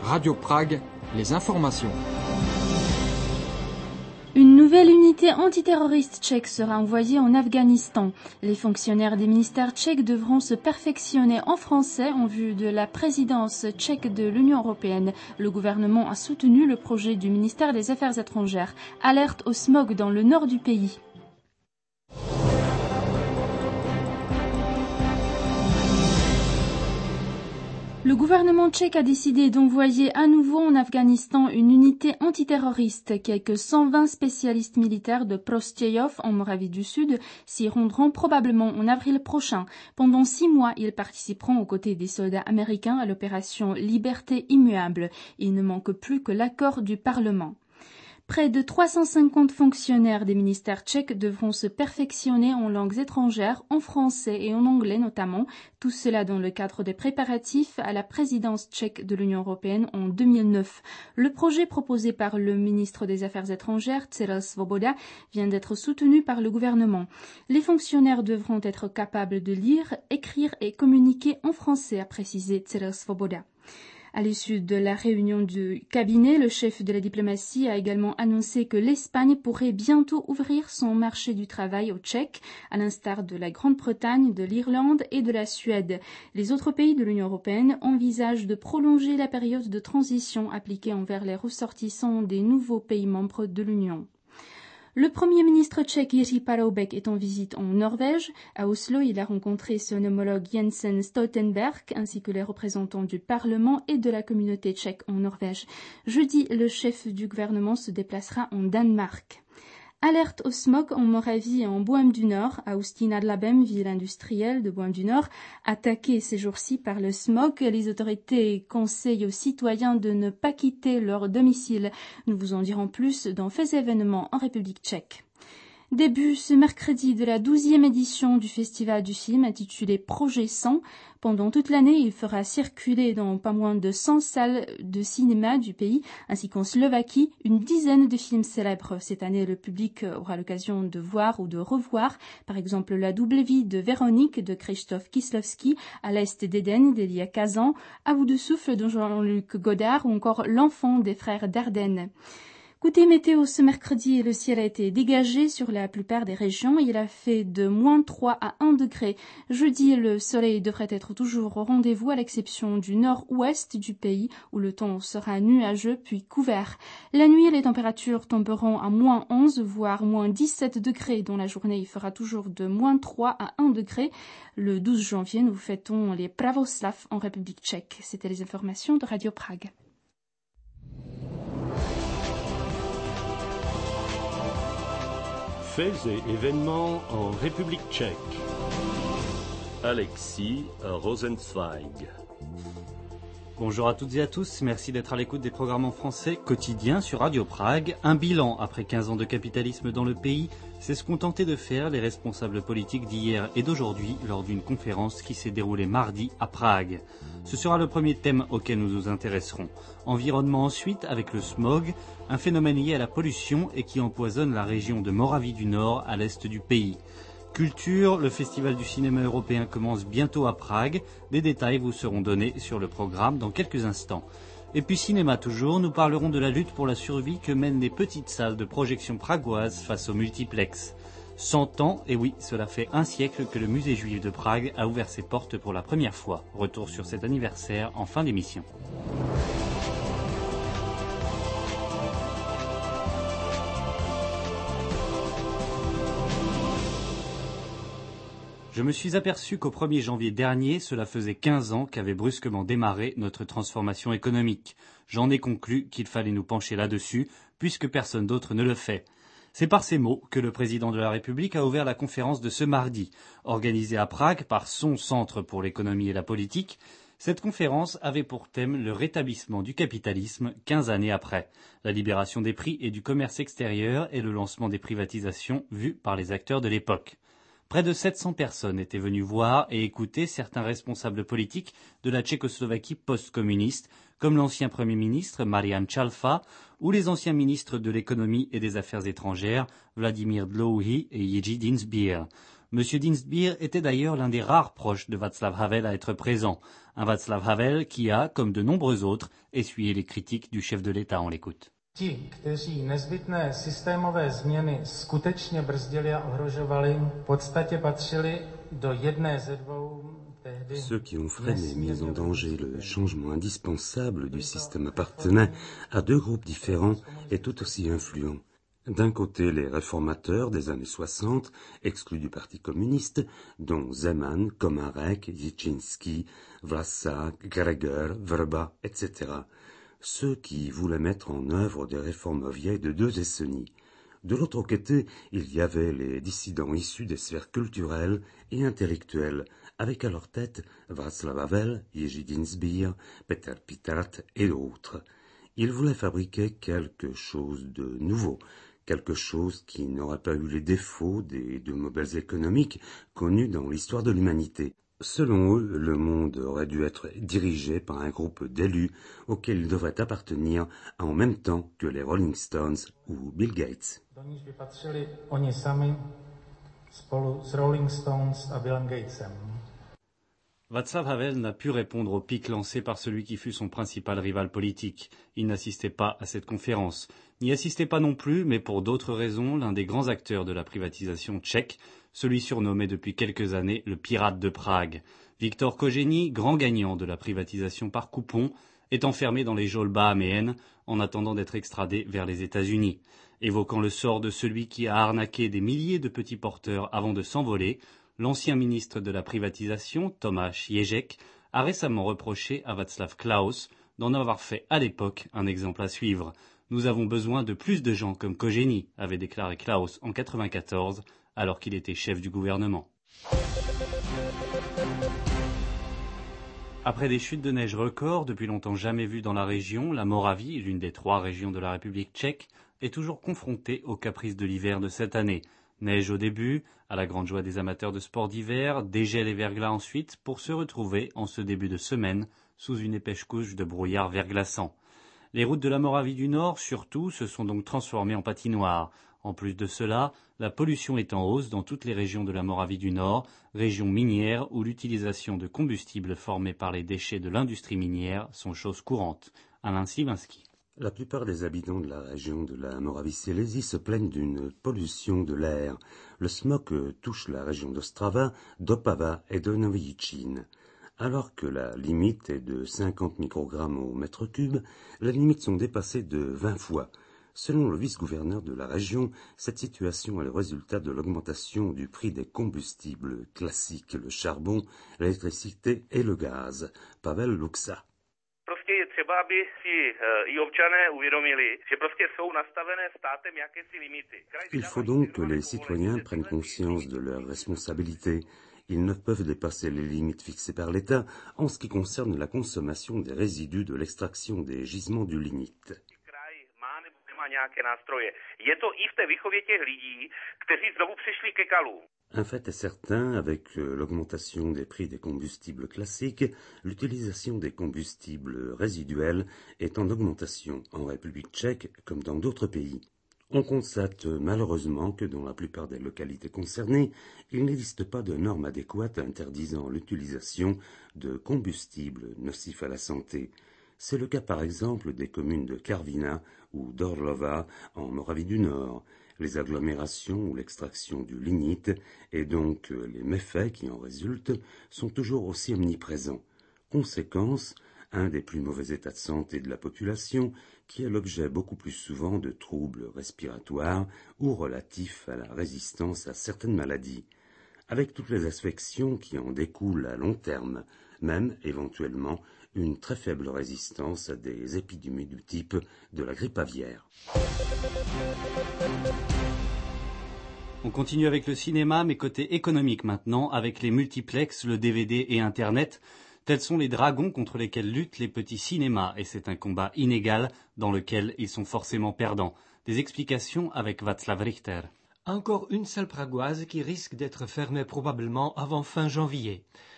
Radio Prague, les informations. Une nouvelle unité antiterroriste tchèque sera envoyée en Afghanistan. Les fonctionnaires des ministères tchèques devront se perfectionner en français en vue de la présidence tchèque de l'Union européenne. Le gouvernement a soutenu le projet du ministère des Affaires étrangères. Alerte au smog dans le nord du pays. Le gouvernement tchèque a décidé d'envoyer à nouveau en Afghanistan une unité antiterroriste. Quelques 120 spécialistes militaires de Prostějov, en Moravie du Sud, s'y rendront probablement en avril prochain. Pendant 6 mois, ils participeront aux côtés des soldats américains à l'opération Liberté immuable. Il ne manque plus que l'accord du Parlement. Près de 350 fonctionnaires des ministères tchèques devront se perfectionner en langues étrangères, en français et en anglais notamment, tout cela dans le cadre des préparatifs à la présidence tchèque de l'Union européenne en 2009. Le projet proposé par le ministre des Affaires étrangères, Cyril Svoboda, vient d'être soutenu par le gouvernement. Les fonctionnaires devront être capables de lire, écrire et communiquer en français, a précisé Cyril Svoboda. À l'issue de la réunion du cabinet, le chef de la diplomatie a également annoncé que l'Espagne pourrait bientôt ouvrir son marché du travail aux Tchèques, à l'instar de la Grande-Bretagne, de l'Irlande et de la Suède. Les autres pays de l'Union européenne envisagent de prolonger la période de transition appliquée envers les ressortissants des nouveaux pays membres de l'Union. Le Premier ministre tchèque Jiří Paroubek est en visite en Norvège. À Oslo, il a rencontré son homologue Jensen Stoltenberg ainsi que les représentants du Parlement et de la communauté tchèque en Norvège. Jeudi, le chef du gouvernement se déplacera en Danemark. Alerte au smog en Moravie et en Bohême du Nord. Austin nad Labem, ville industrielle de Bohême du Nord, attaquée ces jours-ci par le smog. Les autorités conseillent aux citoyens de ne pas quitter leur domicile. Nous vous en dirons plus dans Faits et événements en République tchèque. Début ce mercredi de la 12e édition du Festival du film intitulé Projet 100. Pendant toute l'année, il fera circuler dans pas moins de 100 salles de cinéma du pays, ainsi qu'en Slovaquie, une dizaine de films célèbres. Cette année, le public aura l'occasion de voir ou de revoir, par exemple, La double vie de Véronique de Krzysztof Kieślowski, À l'Est d'Éden d'Elia Kazan, À bout de souffle de Jean-Luc Godard ou encore L'enfant des frères Dardenne. Côté météo, ce mercredi, le ciel a été dégagé sur la plupart des régions. Il a fait de -3 à 1 degré. Jeudi, le soleil devrait être toujours au rendez-vous à l'exception du nord-ouest du pays où le temps sera nuageux puis couvert. La nuit, les températures tomberont à -11 voire -17 degrés. Dans la journée, il fera toujours de -3 à 1 degré. Le 12 janvier, nous fêtons les Pravoslav en République tchèque. C'était les informations de Radio Prague. Faits et événements en République tchèque. Alexis Rosenzweig. Bonjour à toutes et à tous, merci d'être à l'écoute des programmes en français quotidiens sur Radio Prague. Un bilan après 15 ans de capitalisme dans le pays, c'est ce qu'ont tenté de faire les responsables politiques d'hier et d'aujourd'hui lors d'une conférence qui s'est déroulée mardi à Prague. Ce sera le premier thème auquel nous nous intéresserons. Environnement ensuite, avec le smog, un phénomène lié à la pollution et qui empoisonne la région de Moravie du Nord à l'est du pays. Culture, le festival du cinéma européen commence bientôt à Prague. Des détails vous seront donnés sur le programme dans quelques instants. Et puis cinéma toujours, nous parlerons de la lutte pour la survie que mènent les petites salles de projection pragoises face au multiplex. 100 ans, et oui, cela fait un siècle que le musée juif de Prague a ouvert ses portes pour la première fois. Retour sur cet anniversaire en fin d'émission. Je me suis aperçu qu'au 1er janvier dernier, cela faisait 15 ans qu'avait brusquement démarré notre transformation économique. J'en ai conclu qu'il fallait nous pencher là-dessus, puisque personne d'autre ne le fait. C'est par ces mots que le président de la République a ouvert la conférence de ce mardi. Organisée à Prague par son Centre pour l'économie et la politique, cette conférence avait pour thème le rétablissement du capitalisme 15 années après, la libération des prix et du commerce extérieur et le lancement des privatisations vues par les acteurs de l'époque. Près de 700 personnes étaient venues voir et écouter certains responsables politiques de la Tchécoslovaquie post-communiste, comme l'ancien Premier ministre Marian Čalfa ou les anciens ministres de l'économie et des affaires étrangères Vladimir Dlouhý et Jiří Dienstbier. M. Dienstbier était d'ailleurs l'un des rares proches de Václav Havel à être présent. Un Václav Havel qui a, comme de nombreux autres, essuyé les critiques du chef de l'État. On l'écoute. Ti, kteří nezbytné systémové změny skutečně brzdili a ohrožovali, v podstatě patřili do jedné ze dvou. Ceux qui ont freiné et mis en danger le changement indispensable du système appartenaient à deux groupes différents et tout aussi influents. D'un côté, les réformateurs des années 60, exclus du Parti communiste, dont Zeman, Komarek, Jičinski, Vlasak, Gregor, Vrba, etc. Ceux qui voulaient mettre en œuvre des réformes vieilles de 2 décennies. De l'autre côté, il y avait les dissidents issus des sphères culturelles et intellectuelles, avec à leur tête Václav Havel, Jiří Dienstbier, Peter Pitart et d'autres. Ils voulaient fabriquer quelque chose de nouveau, quelque chose qui n'aurait pas eu les défauts des 2 modèles économiques connus dans l'histoire de l'humanité. Selon eux, le monde aurait dû être dirigé par un groupe d'élus auquel il devrait appartenir en même temps que les Rolling Stones ou Bill Gates. Do níž by patřili oni sami spolu s Rolling Stones a Billem Gatesem. Václav Havel n'a pu répondre au pic lancé par celui qui fut son principal rival politique. Il n'assistait pas à cette conférence. N'y assistait pas non plus, mais pour d'autres raisons, l'un des grands acteurs de la privatisation tchèque, celui surnommé depuis quelques années le pirate de Prague. Viktor Kojeni, grand gagnant de la privatisation par coupon, est enfermé dans les geôles bahaméennes en attendant d'être extradé vers les États-Unis. Évoquant le sort de celui qui a arnaqué des milliers de petits porteurs avant de s'envoler, l'ancien ministre de la privatisation, Tomáš Ježek, a récemment reproché à Václav Klaus d'en avoir fait à l'époque un exemple à suivre. Nous avons besoin de plus de gens comme Kojeni, avait déclaré Klaus en 1994, alors qu'il était chef du gouvernement. Après des chutes de neige records, depuis longtemps jamais vues dans la région, la Moravie, l'une des 3 régions de la République tchèque, est toujours confrontée aux caprices de l'hiver de cette année. Neige au début, à la grande joie des amateurs de sports d'hiver, dégel et verglas ensuite, pour se retrouver en ce début de semaine sous une épaisse couche de brouillard verglaçant. Les routes de la Moravie du Nord, surtout, se sont donc transformées en patinoires. En plus de cela, la pollution est en hausse dans toutes les régions de la Moravie du Nord, régions minières où l'utilisation de combustibles formés par les déchets de l'industrie minière sont chose courante. Alain Sliwinski. La plupart des habitants de la région de la Moravie-Silésie se plaignent d'une pollution de l'air. Le smog touche la région d'Ostrava, d'Opava et de Novi Jičín. Alors que la limite est de 50 microgrammes au mètre cube, les limites sont dépassées de 20 fois. Selon le vice-gouverneur de la région, cette situation est le résultat de l'augmentation du prix des combustibles classiques, le charbon, l'électricité et le gaz. Pavel Luxa. Il faut donc que les citoyens prennent conscience de leurs responsabilités. Ils ne peuvent dépasser les limites fixées par l'État en ce qui concerne la consommation des résidus de l'extraction des gisements du lignite. Un fait est certain, avec l'augmentation des prix des combustibles classiques, l'utilisation des combustibles résiduels est en augmentation en République tchèque comme dans d'autres pays. On constate malheureusement que dans la plupart des localités concernées, il n'existe pas de normes adéquates interdisant l'utilisation de combustibles nocifs à la santé. C'est le cas par exemple des communes de Karviná ou d'Orlova en Moravie du Nord. Les agglomérations ou l'extraction du lignite et donc les méfaits qui en résultent sont toujours aussi omniprésents. Conséquence, un des plus mauvais états de santé de la population qui est l'objet beaucoup plus souvent de troubles respiratoires ou relatifs à la résistance à certaines maladies, avec toutes les affections qui en découlent à long terme, même éventuellement une très faible résistance à des épidémies du type de la grippe aviaire. On continue avec le cinéma, mais côté économique maintenant, avec les multiplexes, le DVD et Internet. Tels sont les dragons contre lesquels luttent les petits cinémas, et c'est un combat inégal dans lequel ils sont forcément perdants. Des explications avec Václav Richter. Encore une salle pragoise qui risque d'être fermée probablement avant fin janvier.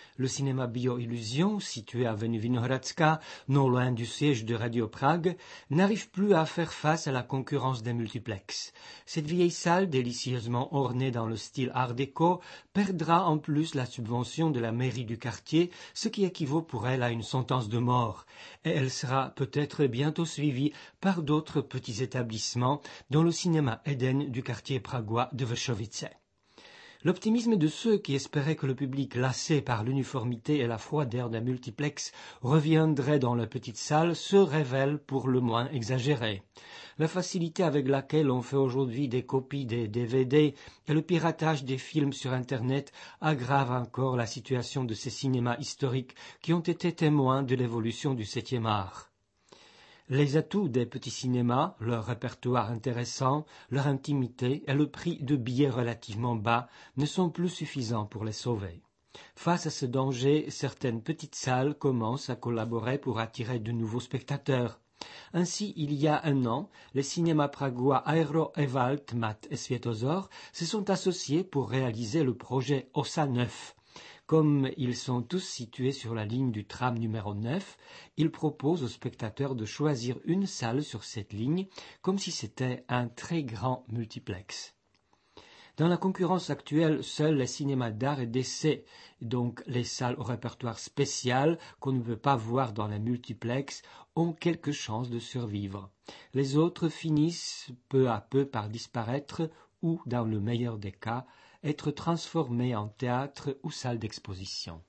Le cinéma Bio-Illusion, situé à avenue Vinohradska, non loin du siège de Radio Prague, n'arrive plus à faire face à la concurrence des multiplexes. Cette vieille salle, délicieusement ornée dans le style art déco, perdra en plus la subvention de la mairie du quartier, ce qui équivaut pour elle à une sentence de mort. Et elle sera peut-être bientôt suivie par d'autres petits établissements, dont le cinéma Eden du quartier pragois de Vršovice. L'optimisme de ceux qui espéraient que le public, lassé par l'uniformité et la froideur d'un multiplex, reviendrait dans la petite salle se révèle pour le moins exagéré. La facilité avec laquelle on fait aujourd'hui des copies des DVD et le piratage des films sur Internet aggravent encore la situation de ces cinémas historiques qui ont été témoins de l'évolution du 7e art. Les atouts des petits cinémas, leur répertoire intéressant, leur intimité et le prix de billets relativement bas ne sont plus suffisants pour les sauver. Face à ce danger, certaines petites salles commencent à collaborer pour attirer de nouveaux spectateurs. Ainsi, il y a un an, les cinémas pragois Aero, Ewald, Mat et Svietozor se sont associés pour réaliser le projet OSA 9. Comme ils sont tous situés sur la ligne du tram numéro 9, ils proposent aux spectateurs de choisir une salle sur cette ligne, comme si c'était un très grand multiplex. Dans la concurrence actuelle, seuls les cinémas d'art et d'essai, donc les salles au répertoire spécial qu'on ne peut pas voir dans les multiplex, ont quelques chances de survivre. Les autres finissent peu à peu par disparaître ou, dans le meilleur des cas, être transformés en théâtre ou salle d'exposition.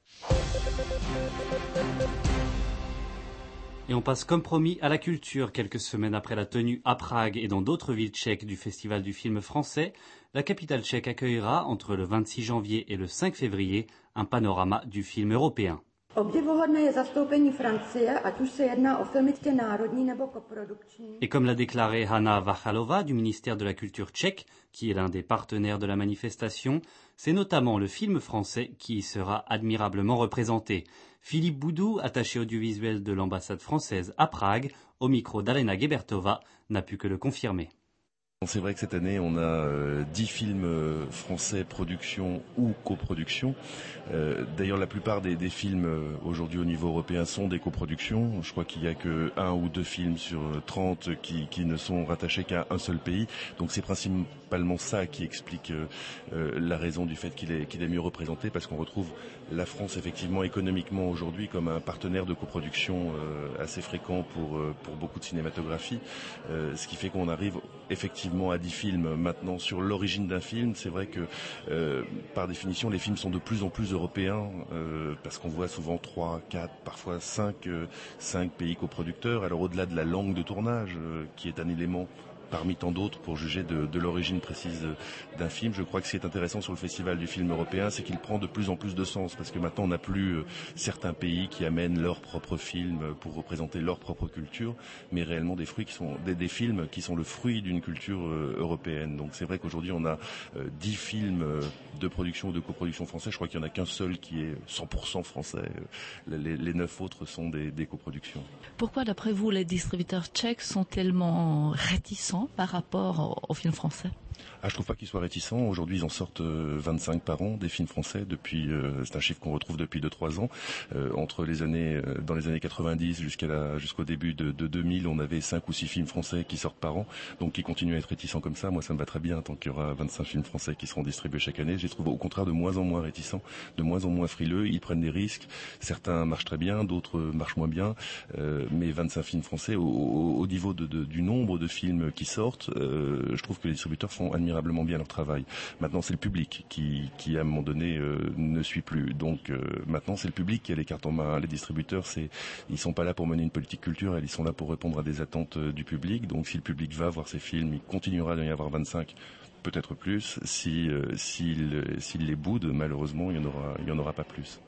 Et on passe comme promis à la culture. Quelques semaines après la tenue à Prague et dans d'autres villes tchèques du Festival du film français, la capitale tchèque accueillera entre le 26 janvier et le 5 février un panorama du film européen. Et comme l'a déclaré Hanna Vachalova du ministère de la Culture tchèque, qui est l'un des partenaires de la manifestation, c'est notamment le film français qui y sera admirablement représenté. Philippe Boudou, attaché audiovisuel de l'ambassade française à Prague, au micro d'Alena Gebertova, n'a pu que le confirmer. C'est vrai que cette année, on a 10 films français production ou coproduction. D'ailleurs, la plupart des films aujourd'hui au niveau européen sont des coproductions. Je crois qu'il n'y a que 1 ou 2 films sur 30 qui ne sont rattachés qu'à un seul pays. Donc c'est principalement ça qui explique la raison du fait qu'il est mieux représenté, parce qu'on retrouve la France effectivement économiquement aujourd'hui comme un partenaire de coproduction assez fréquent pour beaucoup de cinématographie. Ce qui fait qu'on arrive effectivement à 10 films. Maintenant, sur l'origine d'un film, c'est vrai que par définition, les films sont de plus en plus européens, parce qu'on voit souvent 3, 4, parfois 5 pays coproducteurs. Alors au-delà de la langue de tournage, qui est un élément parmi tant d'autres pour juger de l'origine précise d'un film, je crois que ce qui est intéressant sur le Festival du film européen, c'est qu'il prend de plus en plus de sens, parce que maintenant on n'a plus certains pays qui amènent leurs propres films pour représenter leur propre culture, mais réellement des films qui sont le fruit d'une culture européenne. Donc c'est vrai qu'aujourd'hui on a 10 films de production ou de coproduction français. Je crois qu'il n'y en a qu'un seul qui est 100% français. Les 9 autres sont des coproductions. Pourquoi, d'après vous, les distributeurs tchèques sont tellement réticents par rapport aux films français? Je trouve pas qu'ils soient réticents. Aujourd'hui, ils en sortent 25 par an, des films français. C'est un chiffre qu'on retrouve depuis 2-3 ans. Dans les années 90 jusqu'au début de 2000, on avait 5 ou 6 films français qui sortent par an. Donc, ils continuent à être réticents comme ça. Moi, ça me va très bien tant qu'il y aura 25 films français qui seront distribués chaque année. Je les trouve au contraire de moins en moins réticents, de moins en moins frileux. Ils prennent des risques. Certains marchent très bien, d'autres marchent moins bien. Mais 25 films français, au niveau du nombre de films qui sortent, je trouve que les distributeurs font admirablement bien leur travail. Maintenant, c'est le public qui à un moment donné ne suit plus. Donc maintenant, c'est le public qui a les cartes en main. Les distributeurs, ils sont pas là pour mener une politique culturelle, ils sont là pour répondre à des attentes du public. Donc si le public va voir ces films, il continuera d'y avoir 25, peut-être plus. S'il les boude, malheureusement, il y en aura pas plus.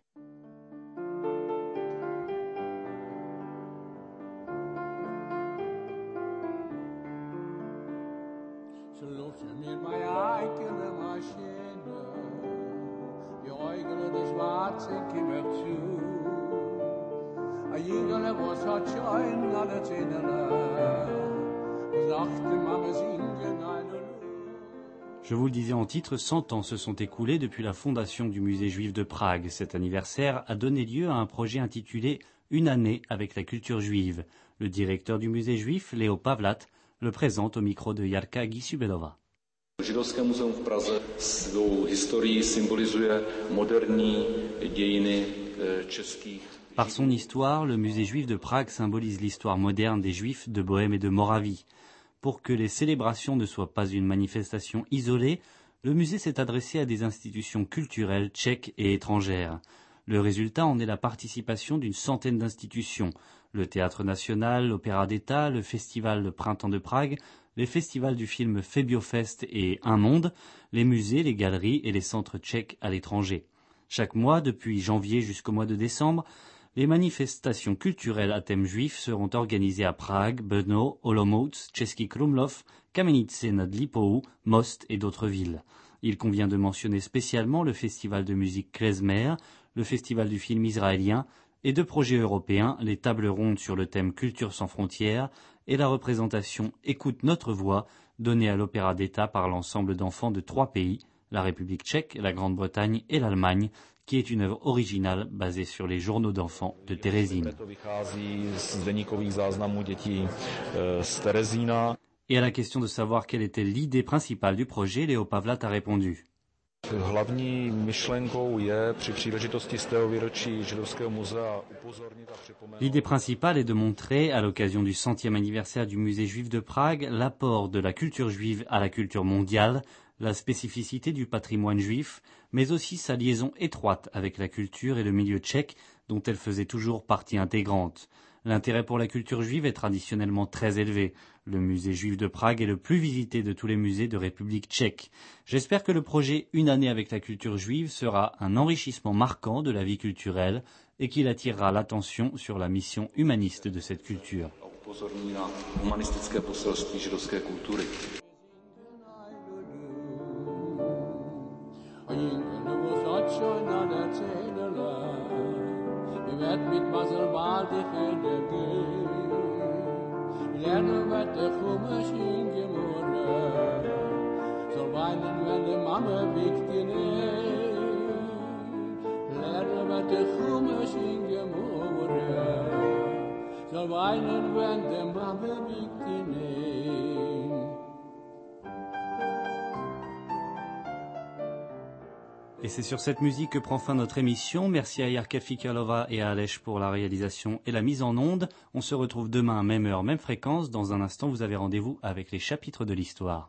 Je vous le disais en titre, 100 ans se sont écoulés depuis la fondation du musée juif de Prague. Cet anniversaire a donné lieu à un projet intitulé « Une année avec la culture juive ». Le directeur du musée juif, Leo Pavlat, le présente au micro de Jarka Gisubelova. Židovské muzeum v Praze svou historií symbolizuje moderní dějiny českých. Par son histoire, le musée juif de Prague symbolise l'histoire moderne des Juifs de Bohême et de Moravie. Pour que les célébrations ne soient pas une manifestation isolée, le musée s'est adressé à des institutions culturelles tchèques et étrangères. Le résultat en est la participation d'une centaine d'institutions. Le Théâtre National, l'Opéra d'État, le Festival de Printemps de Prague, les festivals du film Febiofest et Un Monde, les musées, les galeries et les centres tchèques à l'étranger. Chaque mois, depuis janvier jusqu'au mois de décembre, les manifestations culturelles à thème juif seront organisées à Prague, Brno, Olomouc, Český Krumlov, Kamenice nad Lipou, Most et d'autres villes. Il convient de mentionner spécialement le festival de musique klezmer, le festival du film israélien et de projets européens, les tables rondes sur le thème Culture sans frontières et la représentation Écoute notre voix donnée à l'Opéra d'État par l'ensemble d'enfants de 3 pays, la République tchèque, la Grande-Bretagne et l'Allemagne, qui est une œuvre originale basée sur les journaux d'enfants de Terezín. Et à la question de savoir quelle était l'idée principale du projet, Leo Pavlat a répondu. L'idée principale est de montrer, à l'occasion du 100e anniversaire du musée juif de Prague, l'apport de la culture juive à la culture mondiale, la spécificité du patrimoine juif, mais aussi sa liaison étroite avec la culture et le milieu tchèque, dont elle faisait toujours partie intégrante. L'intérêt pour la culture juive est traditionnellement très élevé. Le musée juif de Prague est le plus visité de tous les musées de République tchèque. J'espère que le projet Une année avec la culture juive sera un enrichissement marquant de la vie culturelle et qu'il attirera l'attention sur la mission humaniste de cette culture. Met mazzel de gedege lernen wat de gommers in gemorren zal weinen wenn de mamme wichtene lernen wat de gommers in gemorren zal weinen wenn de mamme wichtene. Et c'est sur cette musique que prend fin notre émission. Merci à Jarka Fikalova et à Aleš pour la réalisation et la mise en onde. On se retrouve demain, même heure, même fréquence. Dans un instant, vous avez rendez-vous avec les chapitres de l'histoire.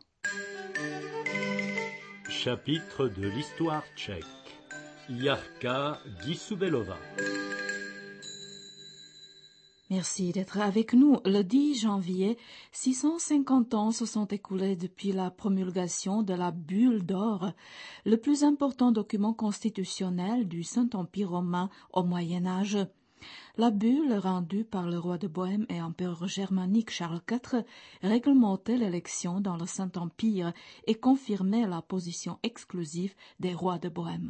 Chapitre de l'histoire tchèque. Jarka Gisubelova. Merci d'être avec nous. Le 10 janvier, 650 ans se sont écoulés depuis la promulgation de la Bulle d'or, le plus important document constitutionnel du Saint-Empire romain au Moyen-Âge. La bulle rendue par le roi de Bohême et empereur germanique Charles IV réglementait l'élection dans le Saint-Empire et confirmait la position exclusive des rois de Bohême.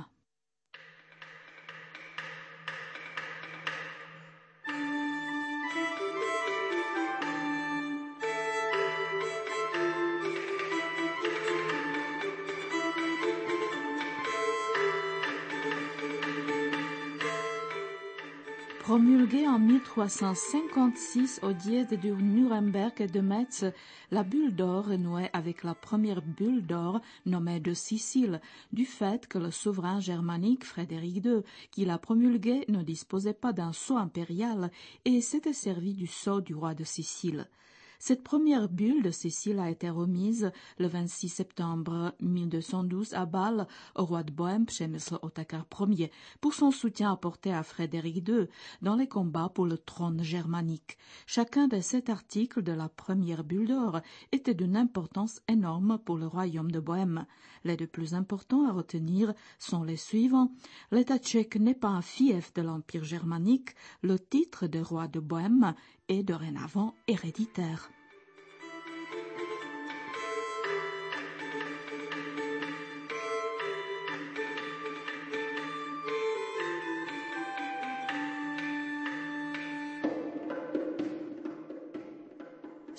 Promulguée en 1356 au diète de Nuremberg et de Metz, la bulle d'or renouait avec la première bulle d'or nommée de Sicile, du fait que le souverain germanique Frédéric II, qui l'a promulguée, ne disposait pas d'un sceau impérial et s'était servi du sceau du roi de Sicile. Cette première bulle de Sicile a été remise le 26 septembre 1212 à Bâle au roi de Bohême, Przemysl Otakar Ier, pour son soutien apporté à Frédéric II dans les combats pour le trône germanique. Chacun des 7 articles de la première bulle d'or était d'une importance énorme pour le royaume de Bohême. Les 2 plus importants à retenir sont les suivants. L'État tchèque n'est pas un fief de l'Empire germanique, le titre de roi de Bohême est dorénavant héréditaire.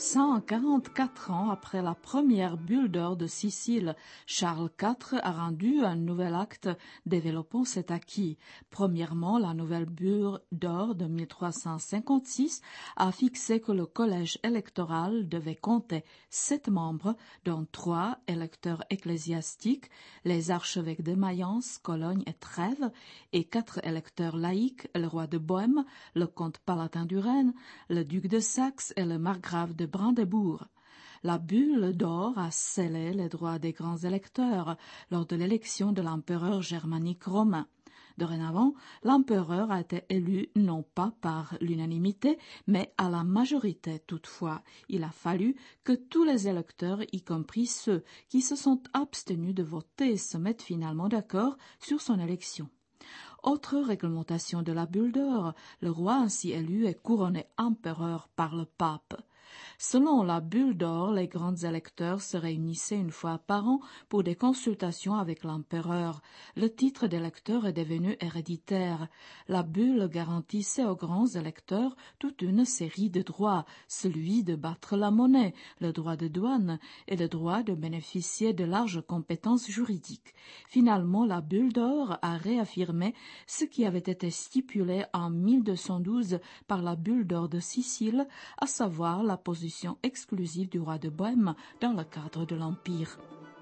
144 ans après la première bulle d'or de Sicile, Charles IV a rendu un nouvel acte développant cet acquis. Premièrement, la nouvelle bulle d'or de 1356 a fixé que le collège électoral devait compter 7 membres, dont 3 électeurs ecclésiastiques, les archevêques de Mayence, Cologne et Trèves, et 4 électeurs laïcs, le roi de Bohême, le comte palatin du Rhin, le duc de Saxe et le margrave de Brandebourg. La bulle d'or a scellé les droits des grands électeurs lors de l'élection de l'empereur germanique romain. Dorénavant, l'empereur a été élu non pas par l'unanimité, mais à la majorité toutefois. Il a fallu que tous les électeurs, y compris ceux qui se sont abstenus de voter, se mettent finalement d'accord sur son élection. Autre réglementation de la bulle d'or, le roi ainsi élu est couronné empereur par le pape. Selon la bulle d'or, les grands électeurs se réunissaient une fois par an pour des consultations avec l'empereur. Le titre d'électeur est devenu héréditaire. La bulle garantissait aux grands électeurs toute une série de droits, celui de battre la monnaie, le droit de douane et le droit de bénéficier de larges compétences juridiques. Finalement, la bulle d'or a réaffirmé ce qui avait été stipulé en 1212 par la bulle d'or de Sicile, à savoir la position exclusive du roi de Bohême dans le cadre de l'Empire.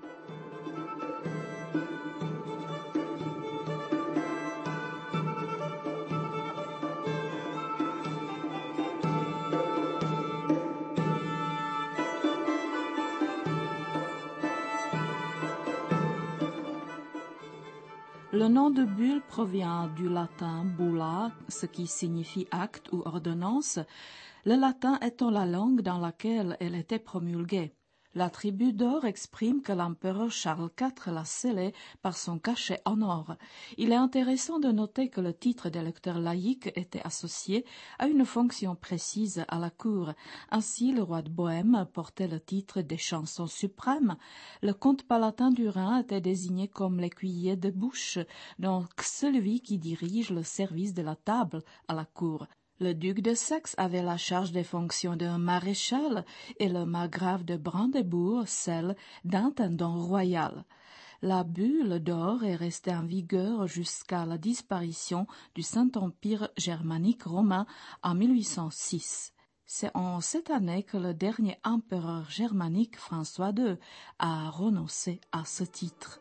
Le nom de bulle provient du latin bulla, ce qui signifie acte ou ordonnance, le latin étant la langue dans laquelle elle était promulguée. L'attribut d'or exprime que l'empereur Charles IV l'a scellé par son cachet en or. Il est intéressant de noter que le titre d'électeur laïque était associé à une fonction précise à la cour. Ainsi, le roi de Bohême portait le titre des chansons suprêmes. Le comte palatin du Rhin était désigné comme l'écuyer de bouche, donc celui qui dirige le service de la table à la cour. Le duc de Saxe avait la charge des fonctions d'un maréchal et le margrave de Brandebourg celle d'intendant royal. La bulle d'or est restée en vigueur jusqu'à la disparition du Saint-Empire germanique romain en 1806. C'est en cette année que le dernier empereur germanique, François II, a renoncé à ce titre.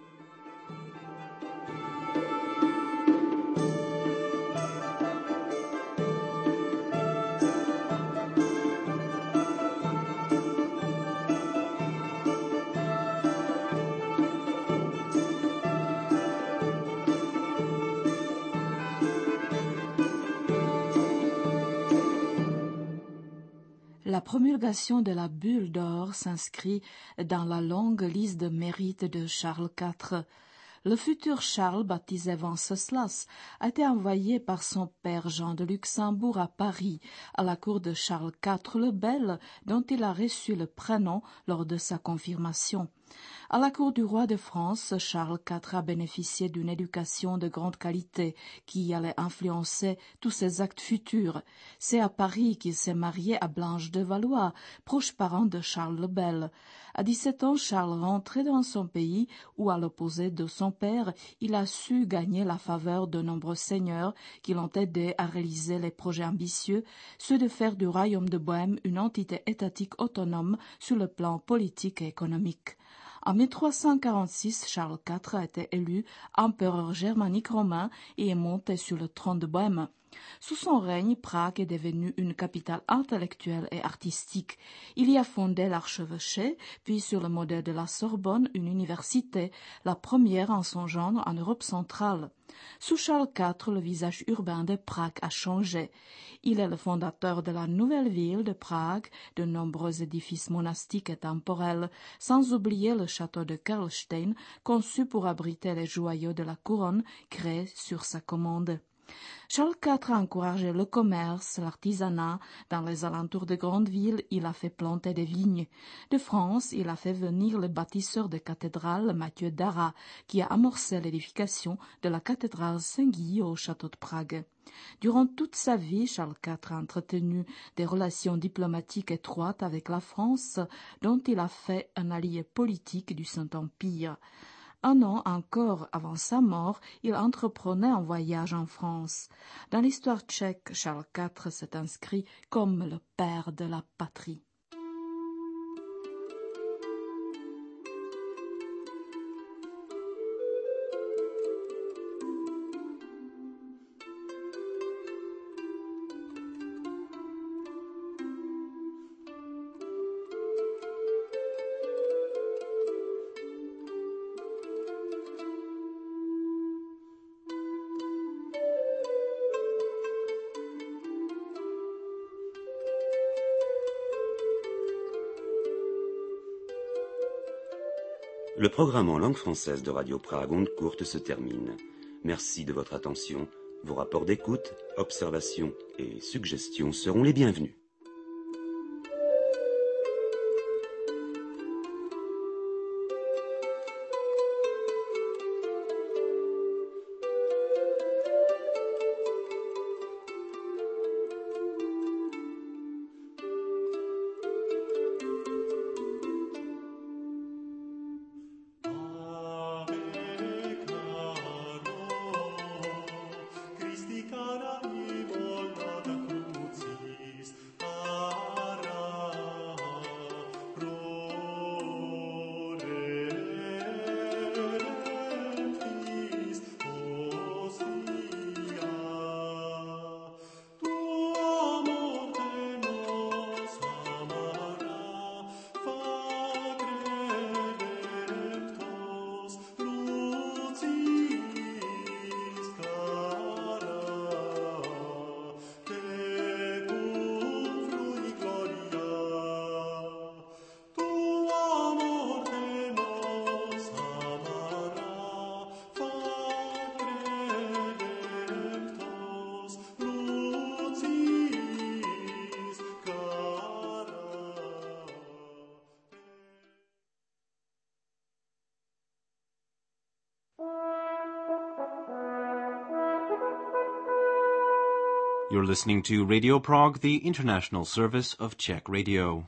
La promulgation de la bulle d'or s'inscrit dans la longue liste de mérites de Charles IV. Le futur Charles, baptisé Wenceslas, a été envoyé par son père Jean de Luxembourg à Paris, à la cour de Charles IV le Bel, dont il a reçu le prénom lors de sa confirmation. À la cour du roi de France, Charles IV a bénéficié d'une éducation de grande qualité qui allait influencer tous ses actes futurs. C'est à Paris qu'il s'est marié à Blanche de Valois, proche parente de Charles le Bel. À 17 ans, Charles rentrait dans son pays où, à l'opposé de son père, il a su gagner la faveur de nombreux seigneurs qui l'ont aidé à réaliser les projets ambitieux, ceux de faire du royaume de Bohême une entité étatique autonome sur le plan politique et économique. En 1346, Charles IV a été élu empereur germanique romain et est monté sur le trône de Bohême. Sous son règne, Prague est devenue une capitale intellectuelle et artistique. Il y a fondé l'archevêché, puis sur le modèle de la Sorbonne, une université, la première en son genre en Europe centrale. Sous Charles IV, le visage urbain de Prague a changé. Il est le fondateur de la nouvelle ville de Prague, de nombreux édifices monastiques et temporels, sans oublier le château de Karlstein, conçu pour abriter les joyaux de la couronne, créé sur sa commande. Charles IV a encouragé le commerce, l'artisanat. Dans les alentours de grandes villes, il a fait planter des vignes. De France, il a fait venir le bâtisseur de cathédrales, Mathieu Darras, qui a amorcé l'édification de la cathédrale Saint-Guy au château de Prague. Durant toute sa vie, Charles IV a entretenu des relations diplomatiques étroites avec la France, dont il a fait un allié politique du Saint-Empire. Un an encore avant sa mort, il entreprenait un voyage en France. Dans l'histoire tchèque, Charles IV s'est inscrit comme le père de la patrie. Le programme en langue française de Radio Prague Onde Courte se termine. Merci de votre attention. Vos rapports d'écoute, observations et suggestions seront les bienvenus. You're listening to Radio Prague, the international service of Czech Radio.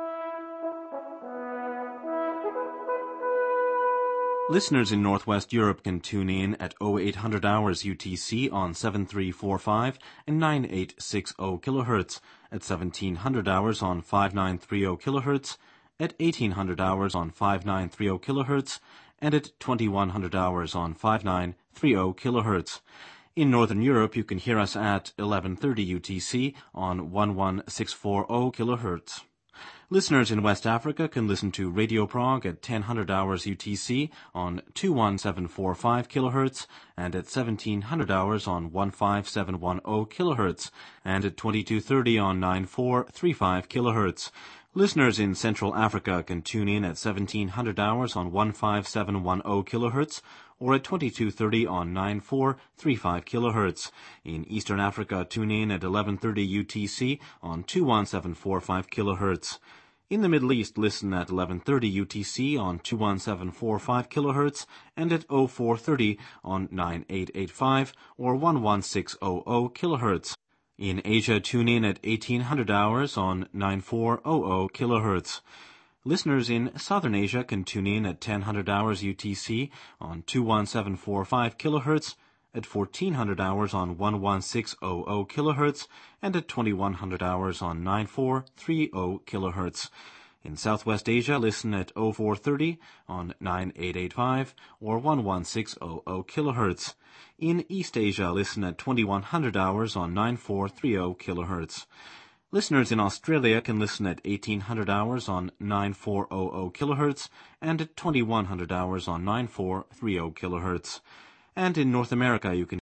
Listeners in Northwest Europe can tune in at 0800 hours UTC on 7345 and 9860 kHz, at 1700 hours on 5930 kHz, at 1800 hours on 5930 kHz, and at 2100 hours on 5930 kHz. In Northern Europe, you can hear us at 1130 UTC on 11640 kHz. Listeners in West Africa can listen to Radio Prague at 1000 hours UTC on 21745 kHz and at 1700 hours on 15710 kHz and at 2230 on 9435 kHz. Listeners in Central Africa can tune in at 1700 hours on 15710 kHz or at 2230 on 9435 kHz. In Eastern Africa, tune in at 1130 UTC on 21745 kHz. In the Middle East, listen at 1130 UTC on 21745 kHz and at 0430 on 9885 or 11600 kHz. In Asia, tune in at 1800 hours on 9400 kHz. Listeners in Southern Asia can tune in at 1000 hours UTC on 21745 kHz, at 1400 hours on 11600 kHz, and at 2100 hours on 9430 kHz. In Southwest Asia, listen at 0430 on 9885 or 11600 kHz. In East Asia, listen at 2100 hours on 9430 kHz. Listeners in Australia can listen at 1800 hours on 9400 kHz and at 2100 hours on 9430 kHz. And in North America, you can